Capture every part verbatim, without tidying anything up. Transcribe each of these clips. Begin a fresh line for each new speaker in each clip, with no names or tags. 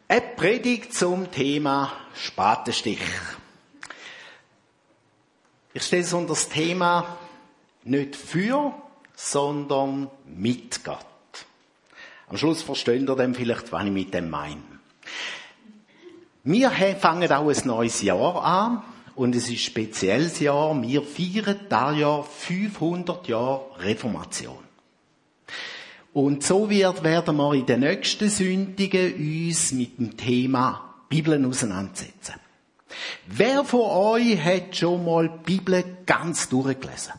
Eine Predigt zum Thema Spatenstich. Ich stelle es unter das Thema nicht für, sondern mit Gott. Am Schluss versteht ihr dann vielleicht, was ich mit dem meine. Wir fangen auch ein neues Jahr an und es ist ein spezielles Jahr. Wir feiern das Jahr fünfhundert Jahre Reformation. Und so wird, werden wir in den nächsten Sündigen uns mit dem Thema Bibel auseinandersetzen. Wer von euch hat schon mal die Bibel ganz durchgelesen?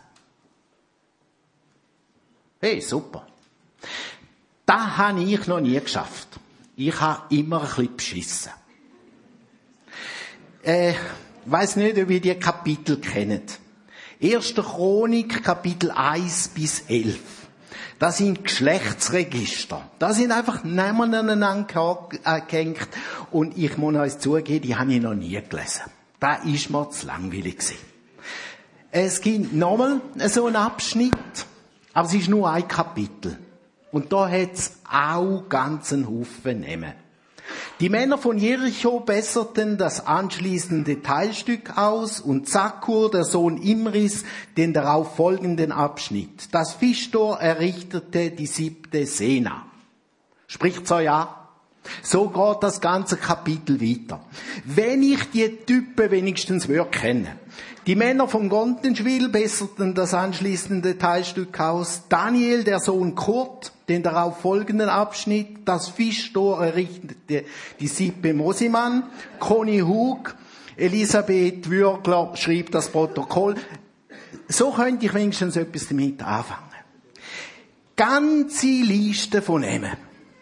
Hey, super. Das habe ich noch nie geschafft. Ich habe immer ein bisschen beschissen. Äh, ich weiss nicht, ob ihr die Kapitel kennt. Erste Chronik, Kapitel eins bis elf. Das sind Geschlechtsregister. Das sind einfach Namen aneinander gehängt. Und ich muss euch zugeben, die habe ich noch nie gelesen. Da ist mir zu langweilig gewesen. Es gibt nochmal so einen Abschnitt, aber es ist nur ein Kapitel. Und da hat es auch ganzen Haufen Namen. Die Männer von Jericho besserten das anschließende Teilstück aus und Zakkur, der Sohn Imris, den darauf folgenden Abschnitt. Das Fischtor errichtete die siebte Sena. Spricht's euch an? So geht das ganze Kapitel weiter. Wenn ich die Typen wenigstens würde kennen. Die Männer von Gontenschwil besserten das anschließende Teilstück aus. Daniel, der Sohn Kurt, den darauf folgenden Abschnitt. Das Fischtor errichtete die Sippe Mosimann. Conny Hug, Elisabeth Würgler schrieb das Protokoll. So könnte ich wenigstens etwas damit anfangen. Ganze Liste von Namen.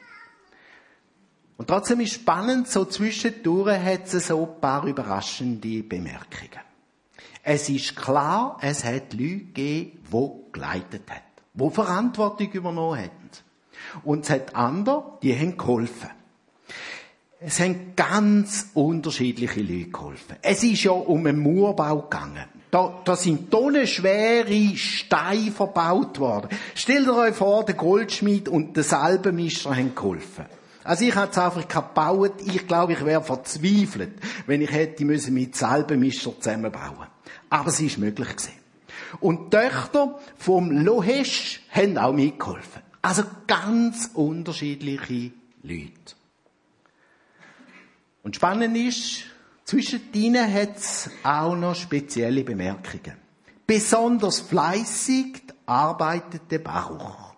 Und trotzdem ist spannend, so zwischendurch hat es so ein paar überraschende Bemerkungen. Es ist klar, es hat Leute gegeben, die geleitet haben, die Verantwortung übernommen haben. Und es hat andere, die haben geholfen. Es haben ganz unterschiedliche Leute geholfen. Es ist ja um einen Murbau gegangen. Da, da sind tonnenschwere Steine verbaut worden. Stellt euch vor, der Goldschmied und der Salbenmischer haben geholfen. Also ich habe es einfach gebaut. Ich glaube, ich wäre verzweifelt, wenn ich hätte müssen mit Salbenmischer zusammenbauen. Aber es ist möglich gewesen. Und die Töchter vom Lohesch haben auch mitgeholfen. Also ganz unterschiedliche Leute. Und spannend ist, zwischen ihnen hat es auch noch spezielle Bemerkungen. Besonders fleissig arbeitete Baruch.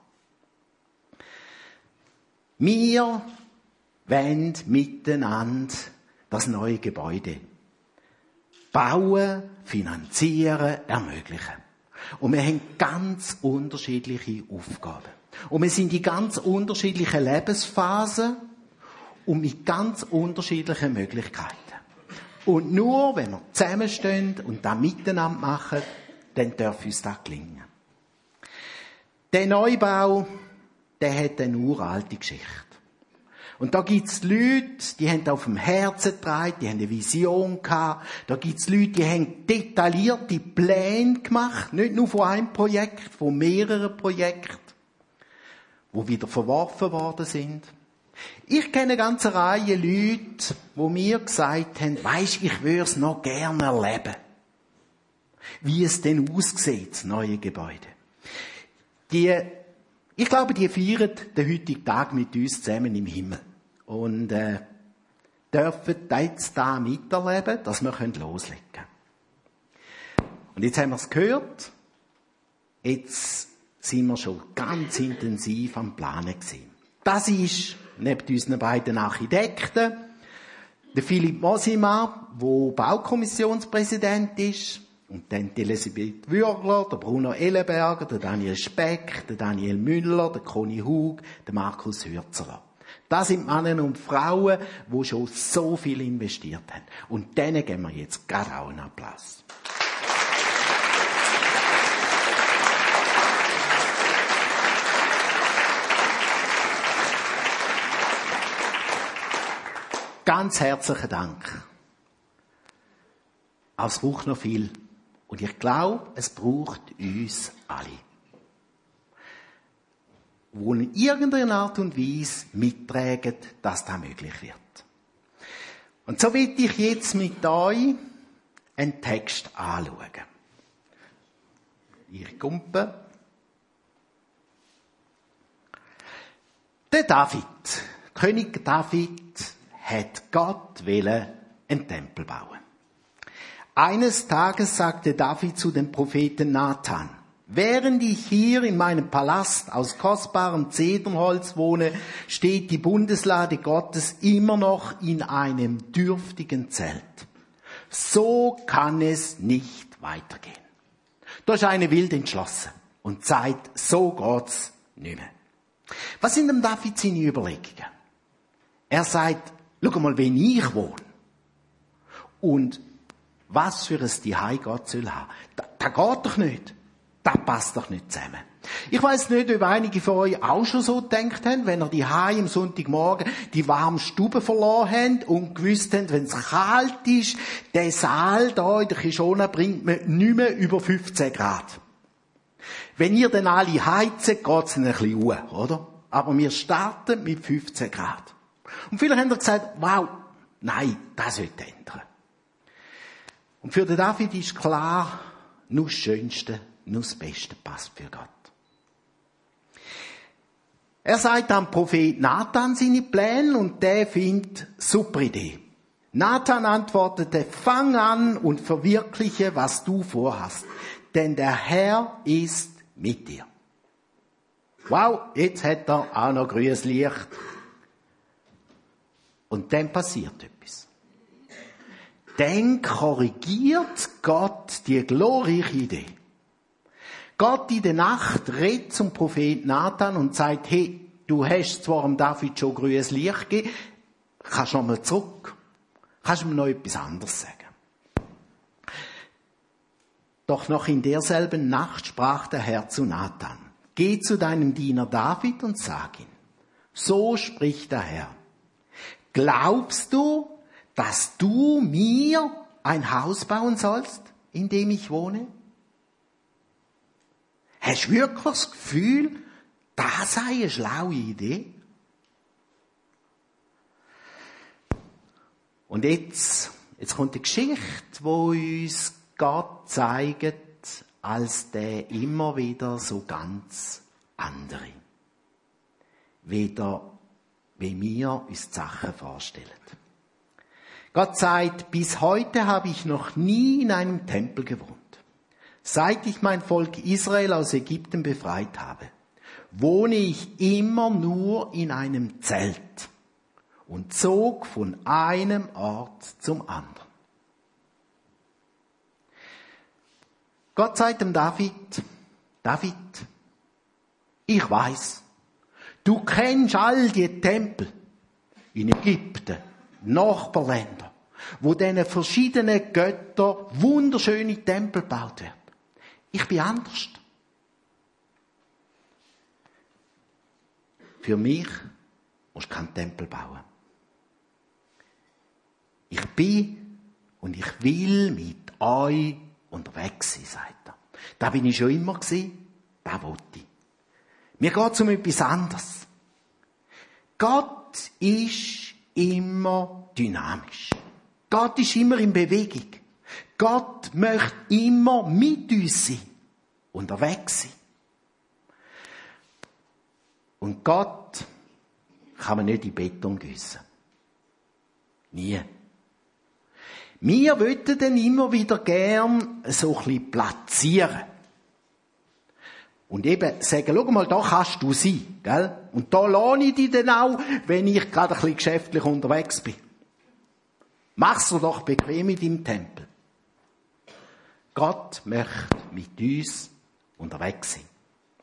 Wir wollen miteinander das neue Gebäude bauen, finanzieren, ermöglichen. Und wir haben ganz unterschiedliche Aufgaben. Und wir sind in ganz unterschiedlichen Lebensphasen und mit ganz unterschiedlichen Möglichkeiten. Und nur wenn wir zusammenstehen und das miteinander machen, dann darf uns das gelingen. Der Neubau, der hat eine uralte Geschichte. Und da gibt's Leute, die haben auf dem Herzen getragen, die haben eine Vision gehabt. Da gibt's Leute, die haben detaillierte Pläne gemacht, nicht nur von einem Projekt, von mehreren Projekten, die wieder verworfen worden sind. Ich kenne eine ganze Reihe Leute, die mir gesagt haben, weisst, ich würde es noch gerne erleben. Wie es denn aussieht, das neue Gebäude. Die, ich glaube, die feiern den heutigen Tag mit uns zusammen im Himmel. Und äh, dürfen jetzt da miterleben, dass wir loslegen können. Und jetzt haben wir es gehört. Jetzt sind wir schon ganz intensiv am Planen gewesen. Das ist, neben unseren beiden Architekten, der Philipp Mosimann, der Baukommissionspräsident ist, und dann die Elisabeth Würgler, der Bruno Ellenberger, der Daniel Speck, der Daniel Müller, der Conny Hug, der Markus Hürzeler. Das sind Männer und Frauen, die schon so viel investiert haben. Und denen geben wir jetzt gerade auch einen Applaus. Ganz herzlichen Dank. Aber es braucht noch viel. Und ich glaube, es braucht uns alle. Die in irgendeiner Art und Weise mittragen, dass das möglich wird. Und so will ich jetzt mit euch einen Text anschauen. Ich kumpe. Der David, König David, hat Gott wollen einen Tempel bauen. Eines Tages sagte David zu dem Propheten Nathan: Während ich hier in meinem Palast aus kostbarem Zedernholz wohne, steht die Bundeslade Gottes immer noch in einem dürftigen Zelt. So kann es nicht weitergehen. Da ist eine wild entschlossen und sagt, so geht's nicht mehr. Was sind dem David seine Überlegungen? Er sagt, schau mal, wenn ich wohne und was für ein Zuhause Gott soll haben. Das, das geht doch nicht. Das passt doch nicht zusammen. Ich weiss nicht, ob einige von euch auch schon so gedacht haben, wenn ihr die Hause am Sonntagmorgen die warme Stube verloren habt und gewusst habt, wenn es kalt ist, der Saal da in der Kishona bringt man nicht mehr über fünfzehn Grad. Wenn ihr dann alle heizen, geht's dann ein bisschen hoch, oder? Aber wir starten mit fünfzehn Grad. Und viele haben gesagt, wow, nein, das sollte ändern. Und für den David ist klar, nur das Schönste, nur das Beste passt für Gott. Er sagt am Prophet Nathan seine Pläne und der findet super Idee. Nathan antwortete, fang an und verwirkliche, was du vorhast, denn der Herr ist mit dir. Wow, jetzt hat er auch noch grünes Licht. Und dann passiert etwas. Dann korrigiert Gott die glorreiche Idee. Gott in der Nacht redet zum Prophet Nathan und sagt, hey, du hast zwar dem David schon grünes Licht gegeben, kannst du noch mal zurück? Kannst du mir noch etwas anderes sagen? Doch noch in derselben Nacht sprach der Herr zu Nathan, geh zu deinem Diener David und sag ihm, so spricht der Herr, glaubst du, dass du mir ein Haus bauen sollst, in dem ich wohne? Hast du wirklich das Gefühl, das sei eine schlaue Idee? Und jetzt, jetzt kommt die Geschichte, wo uns Gott zeigt, als der immer wieder so ganz andere. Wieder, wie wir uns die Sachen vorstellen. Gott sagt, bis heute habe ich noch nie in einem Tempel gewohnt. Seit ich mein Volk Israel aus Ägypten befreit habe, wohne ich immer nur in einem Zelt und zog von einem Ort zum anderen. Gott sagt dem David, David, ich weiß, du kennst all die Tempel in Ägypten, Nachbarländer, wo diesen verschiedenen Göttern wunderschöne Tempel gebaut werden. Ich bin anders. Für mich musst du keinen Tempel bauen. Ich bin und ich will mit euch unterwegs sein, sagt er. Da bin ich schon immer gewesen, da wollte ich. Mir geht es um etwas anderes. Gott ist immer dynamisch. Gott ist immer in Bewegung. Gott möchte immer mit uns sein, unterwegs sein. Und Gott kann man nicht in Beton gießen. Nie. Wir wollten dann immer wieder gern so ein bisschen platzieren. Und eben sagen, schau mal, da kannst du sein, gell? Und da lohne ich dich dann auch, wenn ich gerade ein bisschen geschäftlich unterwegs bin. Mach's dir doch bequem mit deinem Tempel. Gott möchte mit uns unterwegs sein.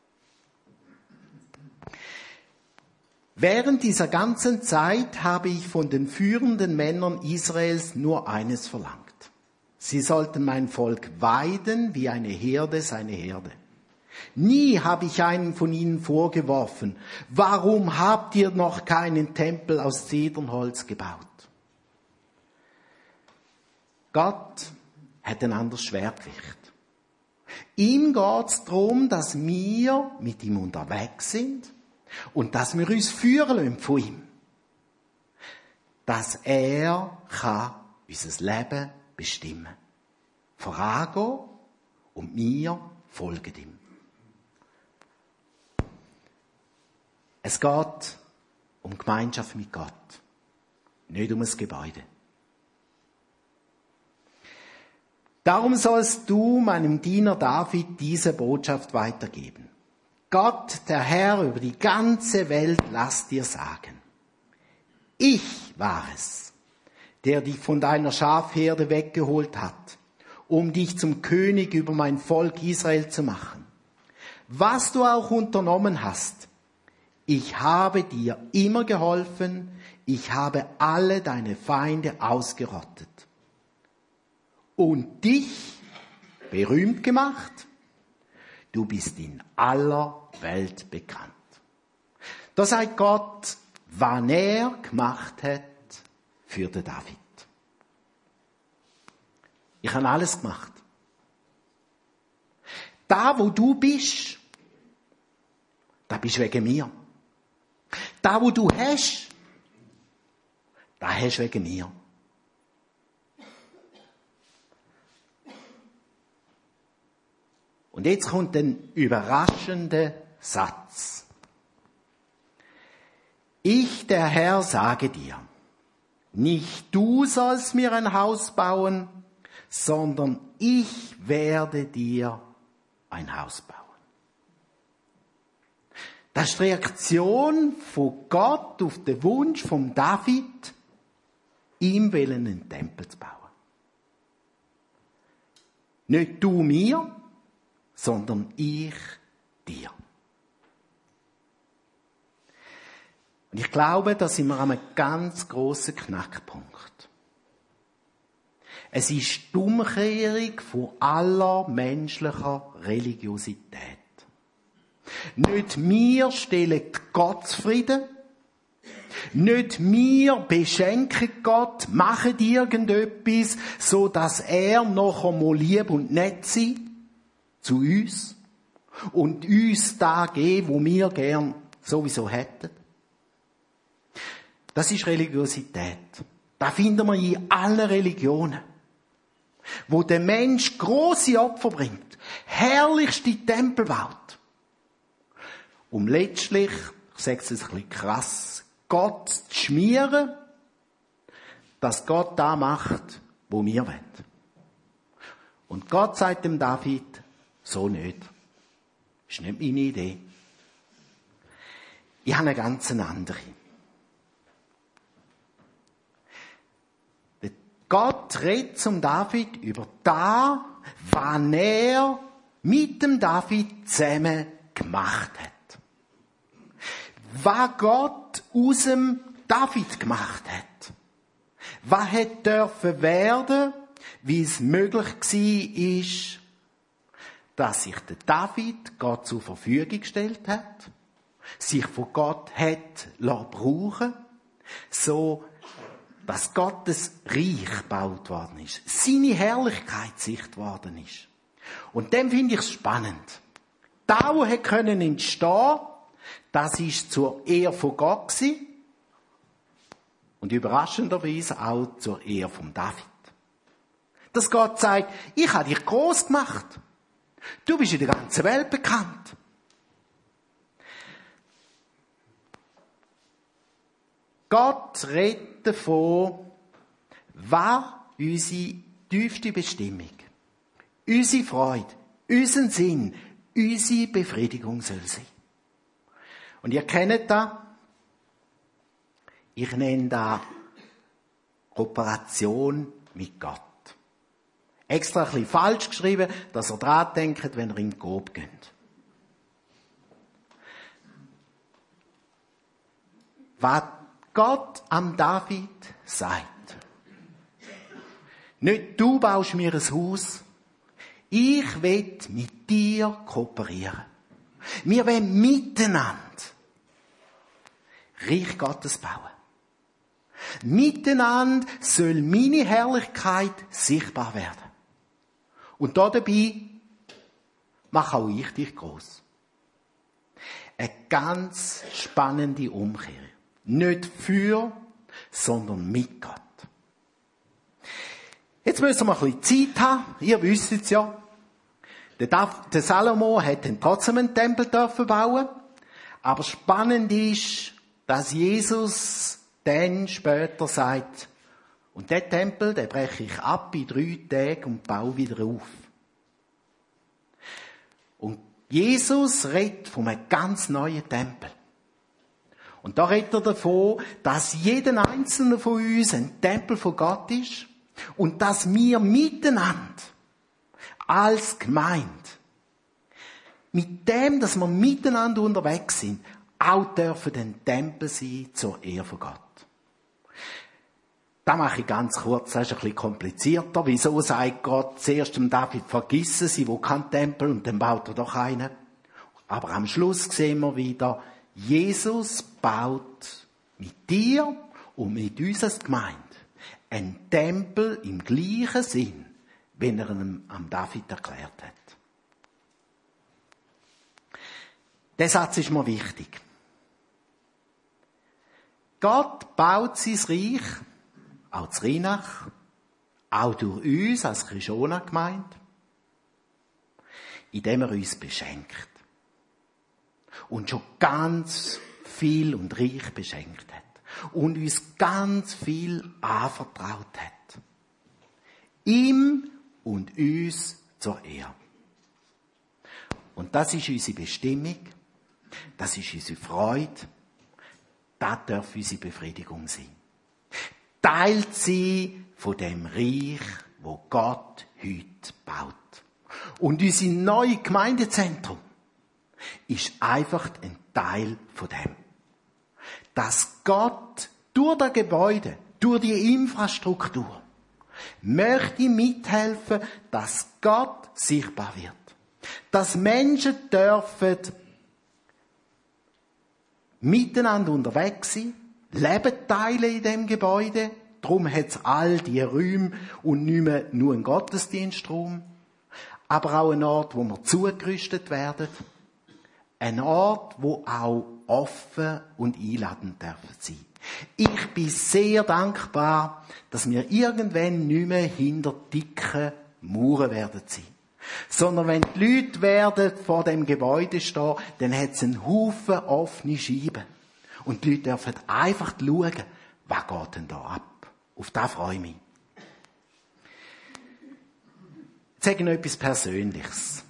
Während dieser ganzen Zeit habe ich von den führenden Männern Israels nur eines verlangt. Sie sollten mein Volk weiden, wie eine Herde seine Herde. Nie habe ich einen von ihnen vorgeworfen, warum habt ihr noch keinen Tempel aus Zedernholz gebaut? Gott hat ein anderes Schwergewicht. Ihm geht es darum, dass wir mit ihm unterwegs sind und dass wir uns führen lassen von ihm. dass er kann unser Leben bestimmen kann. Vorangehen und wir folgen ihm. Es geht um Gemeinschaft mit Gott, nicht um ein Gebäude. Darum sollst du meinem Diener David diese Botschaft weitergeben. Gott, der Herr über die ganze Welt, lass dir sagen. Ich war es, der dich von deiner Schafherde weggeholt hat, um dich zum König über mein Volk Israel zu machen. Was du auch unternommen hast, ich habe dir immer geholfen, ich habe alle deine Feinde ausgerottet und dich berühmt gemacht. Du bist in aller Welt bekannt. Da sagt Gott, was er gemacht hat für den David. Ich habe alles gemacht. Da, wo du bist, da bist du wegen mir. Da, wo du hast, da hast du wegen mir. Und jetzt kommt ein überraschender Satz. Ich, der Herr, sage dir, nicht du sollst mir ein Haus bauen, sondern ich werde dir ein Haus bauen. Das ist die Reaktion von Gott auf den Wunsch von David, ihm willen einen Tempel zu bauen. Nicht du mir, sondern ich dir. Und ich glaube, da sind wir an einem ganz grossen Knackpunkt. Es ist die Umkehrung von aller menschlicher Religiosität. Nicht wir stellen Gott zufrieden, nicht wir beschenken Gott, machen irgendetwas, so dass er nachher mal lieb und nett sein zu uns und uns da geben, wo wir gern sowieso hätten. Das ist Religiosität. Das finden wir in allen Religionen. Wo der Mensch grosse Opfer bringt, herrlichste Tempel baut, um letztlich, ich sage es ein bisschen krass, Gott zu schmieren, dass Gott da macht, wo wir wollen. Und Gott sagt dem David, so nicht. Das ist nicht meine Idee. Ich habe eine ganz andere. Gott redet zum David über das, was er mit dem David zusammen gemacht hat. Was Gott aus dem David gemacht hat. Was hat dürfen werden, wie es möglich war, ist, dass sich der David Gott zur Verfügung gestellt hat, sich von Gott hat brauchen lassen, so dass Gottes Reich gebaut worden ist, seine Herrlichkeit sichtbar worden ist. Und dann finde ich es spannend. Da, wo er können entstehen, das ist zur Ehre von Gott gewesen und überraschenderweise auch zur Ehre von David. Dass Gott sagt, ich habe dich groß gemacht. Du bist in der ganzen Welt bekannt. Gott redet davon, was unsere tiefste Bestimmung, unsere Freude, unseren Sinn, unsere Befriedigung soll sein. Und ihr kennt das. Ich nenne das Kooperation mit Gott. Extra ein bisschen falsch geschrieben, dass ihr dran denkt, wenn ihr in den Coop geht. Was Gott am David sagt. Nicht du baust mir ein Haus. Ich will mit dir kooperieren. Wir wollen miteinander Reich Gottes bauen. Miteinander soll meine Herrlichkeit sichtbar werden. Und dabei mache auch ich dich groß. Eine ganz spannende Umkehr. Nicht für, sondern mit Gott. Jetzt müssen wir ein bisschen Zeit haben. Ihr wisst es ja. Der Salomo hat dann trotzdem einen Tempel dürfen bauen. Aber spannend ist, dass Jesus dann später sagt, und der Tempel, den breche ich ab in drei Tagen und baue wieder auf. Und Jesus redet von einem ganz neuen Tempel. Und da redet er davon, dass jeder einzelne von uns ein Tempel von Gott ist und dass wir miteinander als Gemeinde, mit dem, dass wir miteinander unterwegs sind, auch dürfen ein Tempel sein zur Ehre von Gott. Das mache ich ganz kurz, das ist ein bisschen komplizierter. Wieso sagt Gott zuerst dem David, vergissen Sie, wo kein Tempel, und dann baut er doch einen. Aber am Schluss sehen wir wieder, Jesus baut mit dir und mit uns als Gemeinde einen Tempel im gleichen Sinn, wenn er ihn am David erklärt hat. Der Satz ist mir wichtig. Gott baut sein Reich, auch zu Rheinach, auch durch uns als Krishona-Gemeinde, indem er uns beschenkt. Und schon ganz viel und reich beschenkt hat. Und uns ganz viel anvertraut hat. Ihm und uns zur Ehre. Und das ist unsere Bestimmung, das ist unsere Freude, das darf unsere Befriedigung sein. Teilt sie von dem Reich, wo Gott heute baut. Und unser neues Gemeindezentrum ist einfach ein Teil von dem. Dass Gott durch das Gebäude, durch die Infrastruktur, möchte mithelfen, dass Gott sichtbar wird. Dass Menschen dürfen miteinander unterwegs sein, Leben teilen in dem Gebäude. Darum hat es all die Räume und nicht mehr nur einen Gottesdienstraum, aber auch ein Ort, wo wir zugerüstet werden. Ein Ort, wo auch offen und einladend dürfen sein. Ich bin sehr dankbar, dass wir irgendwann nicht mehr hinter dicken Mauern werden sein. Sondern wenn die Leute werden vor dem Gebäude stehen, dann hat es einen Haufen offene Scheiben. Und die Leute dürfen einfach schauen, was geht denn da ab. Auf das freue ich mich. Jetzt sage ich noch etwas Persönliches.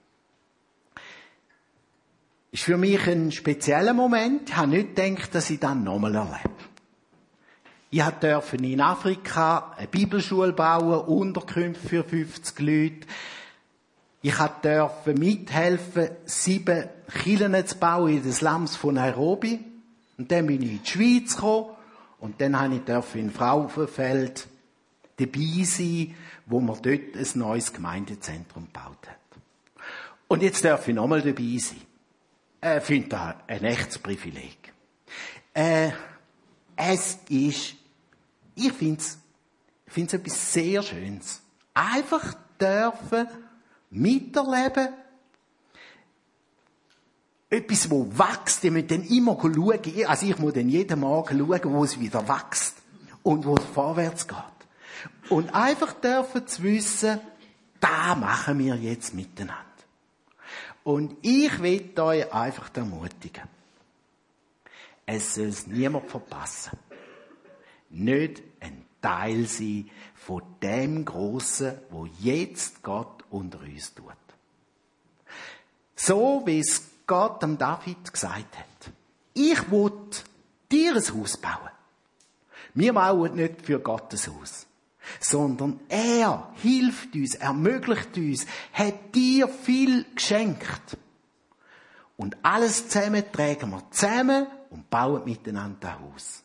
Ist für mich ein spezieller Moment. Ich habe nicht gedacht, dass ich das nochmal erlebe. Ich durfte in Afrika eine Bibelschule bauen, Unterkünfte für fünfzig Leute. Ich durfte mithelfen, sieben Kirchen zu bauen in den Slums von Nairobi. Und dann bin ich in die Schweiz gekommen. Und dann durfte ich in Frauenfeld dabei sein, wo man dort ein neues Gemeindezentrum gebaut hat. Und jetzt darf ich nochmal dabei sein. Ich finde das ein echtes Privileg. Äh, es ist, ich finde es, ich finde es etwas sehr Schönes. Einfach dürfen miterleben, etwas, wo wächst, ich muss dann immer schauen, also ich muss dann jeden Morgen schauen, wo es wieder wächst und wo es vorwärts geht. Und einfach dürfen zu wissen, da machen wir jetzt miteinander. Und ich will euch einfach ermutigen. Es soll es niemand verpassen. Nicht ein Teil sein von dem Grossen, wo jetzt Gott unter uns tut. So wie es Gott dem David gesagt hat. Ich will dir ein Haus bauen. Wir bauen nicht für Gottes Haus. Sondern er hilft uns, ermöglicht uns, hat dir viel geschenkt. Und alles zusammen tragen wir zusammen und bauen miteinander ein Haus.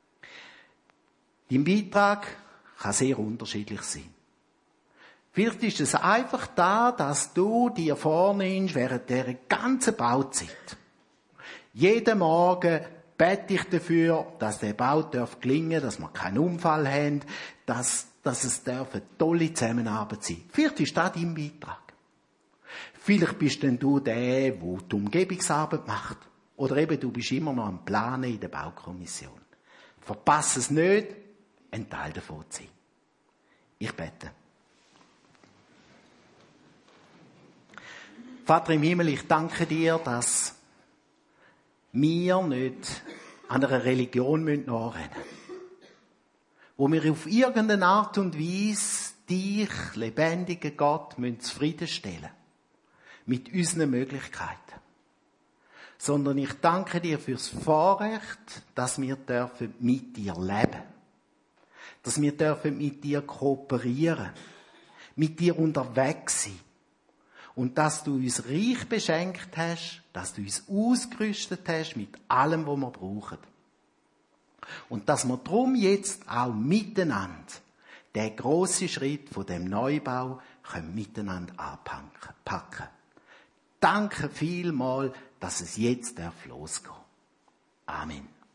Dein Beitrag kann sehr unterschiedlich sein. Vielleicht ist es einfach da, dass du dir vornimmst während dieser ganzen Bauzeit. Jeden Morgen bete ich dafür, dass der Bau darf gelingen, dass wir keinen Unfall haben, dass, dass es darf eine tolle Zusammenarbeit sein. Vielleicht ist das dein Beitrag. Vielleicht bist denn du der, der die Umgebungsarbeit macht. Oder eben du bist immer noch am Planen in der Baukommission. Verpass es nicht, ein Teil davon zu sein. Ich bete. Vater im Himmel, ich danke dir, dass wir nicht an einer Religion nachrennen müssen, wo wir auf irgendeine Art und Weise dich, lebendigen Gott, zufriedenstellen müssen. Mit unseren Möglichkeiten. Sondern ich danke dir fürs Vorrecht, dass wir dürfen mit dir leben. Dass wir dürfen mit dir kooperieren. Mit dir unterwegs sein. Und dass du uns reich beschenkt hast, dass du uns ausgerüstet hast mit allem, was wir brauchen. Und dass wir drum jetzt auch miteinander den grossen Schritt von dem Neubau können miteinander anpacken. Danke vielmals, dass es jetzt losgehen darf. Amen.